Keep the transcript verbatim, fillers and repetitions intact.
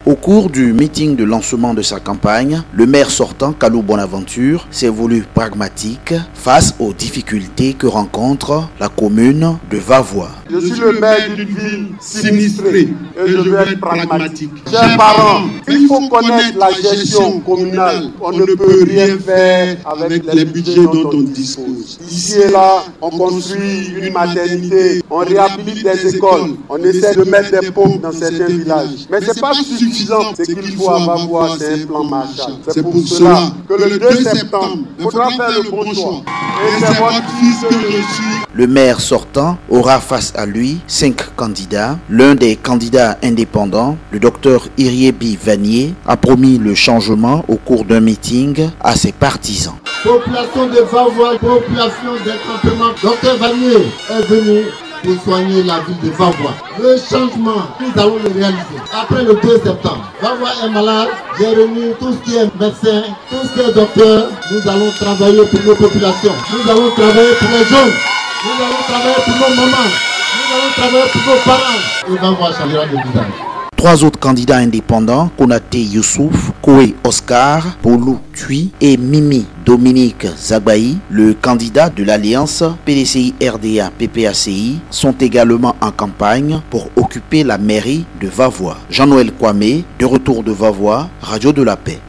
Au cours du meeting de lancement de sa campagne, le maire sortant, Kalou Bonaventure, s'est voulu pragmatique face aux difficultés que rencontre la commune de Vavoie. Je suis le maire d'une ville sinistrée et je veux être pragmatique. Chers parents, il faut connaître la gestion communale. On ne peut rien faire avec les budgets dont on dispose. Ici et là, on construit une maternité, on réhabilite des écoles, on essaie de mettre des pompes dans certains villages. Mais ce n'est pas suffisant. Ce qu'il faut à Vavoie, c'est un plan Marshall. C'est pour cela que le deux septembre, il faudra faire le bon choix. Et c'est votre fils que je suis. Le maire sortant aura face à lui cinq candidats. L'un des candidats indépendants, le docteur Iriebi Vanier, a promis le changement au cours d'un meeting à ses partisans. Population de Vavoie, population des campements, docteur Vanier est venu pour soigner la ville de Vavoie. Le changement, nous allons le réaliser. Après le deux septembre, Vavoie est malade. J'ai réuni tout ce qui est médecin, tout ce qui est docteur. Nous allons travailler pour nos populations. Nous allons travailler pour les jeunes. Nous allons travailler pour nos mamans. Nous allons travailler pour nos parents. Et Vavoie changera de visage. Trois autres candidats indépendants, Konaté Youssouf, Koé Oscar, Poulou Tui et Mimi Dominique Zagbaï, le candidat de l'Alliance P D C I R D A P P A C I, sont également en campagne pour occuper la mairie de Vavoie. Jean-Noël Kwame, de retour de Vavoie, Radio de la Paix.